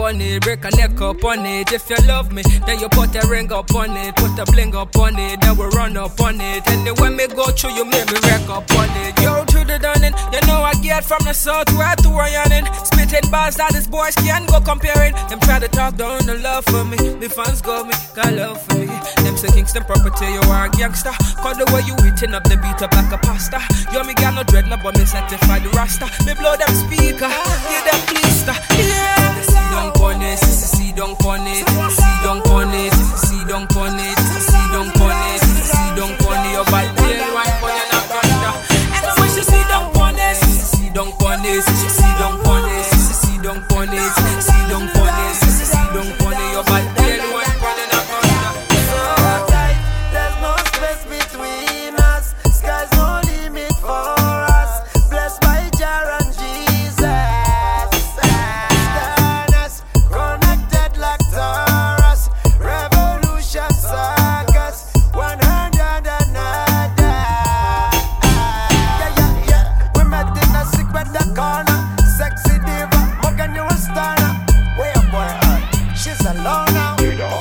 on it, break a neck up on it. If you love me, then you put a ring up on it, put a bling up on it, then we run up on it. And then when me go through, you make me wreck up on it. Yo, to the dunning, you know I get from the south where to Ryan. Spitting bars that these boys can't go comparing. Them try to talk down the love for me. The fans got me, got love for me. Them say Kingston property, you are a gangster. Cause the way you eating up the beat up like a pasta. You me got no dreadlock, but me certify the rasta. Me blow them speaker, give them blister. Yeah. See don't pon it, see don't pon it, see don't pon it, see don't pon it, see don't pon it, see don't pon it. Your bad tail one pon your anaconda. And when she see don't pon it, see don't pon it, see don't pon it, see don't pon it, see don't pon it, see don't pon it. Your bad tail one pon your anaconda. There's no space between us. Sky's no limit for us. Blessed by Jah and Jesus. Stand us connected like Taurus. Revolution circus. One hand and another. Yeah. We met in a secret the corner. Sexy diva, Morgan, you a stunner. Way up, boy, she's alone now.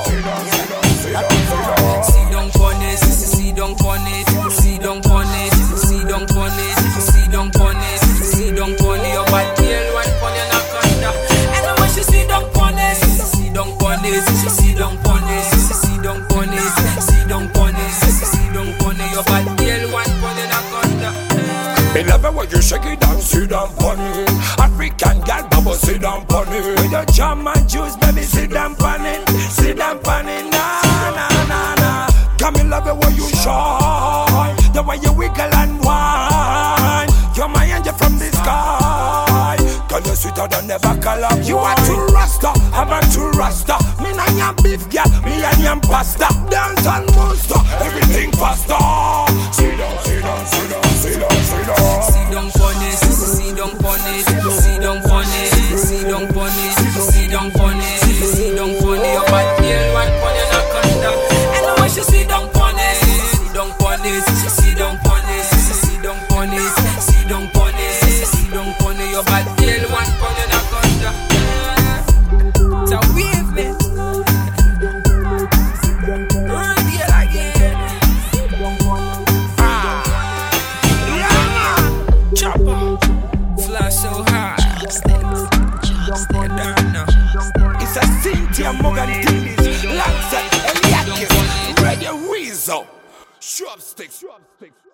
See don't pon it, see don't pon it, see don't pon it, see don't pon it, see don't pon it, see don't pon it. Your bad tail one pon your anaconda. And when she see don't pon it, see don't pon it, see don't pon it, see don't pon it, see don't pon it, see don't pon it. Your bad tail one pon your anaconda. Me love it when you shake it down, sit down pon it. African girl, bubble, sit down pon it. With your jam and juice, baby, sit down pon it, sit down pon it. Nah. Come me love it when you shine, the way you wiggle and whine. You're my angel from the sky. Girl, you're sweeter than ever color. You are too rasta, I'm a too rasta. Me and yam beef, girl, me and yam pasta. Dance and monster, everything faster. Sit down, sit down, sit down, sit down, sit down. See don't pon it, see don't pon it, see don't pon it, see don't pon it, see don't pon it, see don't pon it. Your bad tail one pon your anaconda. And when she see don't pon it, see don't pon it, see don't pon it, see don't pon it, see don't pon it, see don't pon it. Your bad tail one pon your anaconda. So wave me, reveal again. Chopper, fly so high. It's a Cynthia Morgan Dillis, Lancet, Eliakis, Radio Weasel, Chopsticks.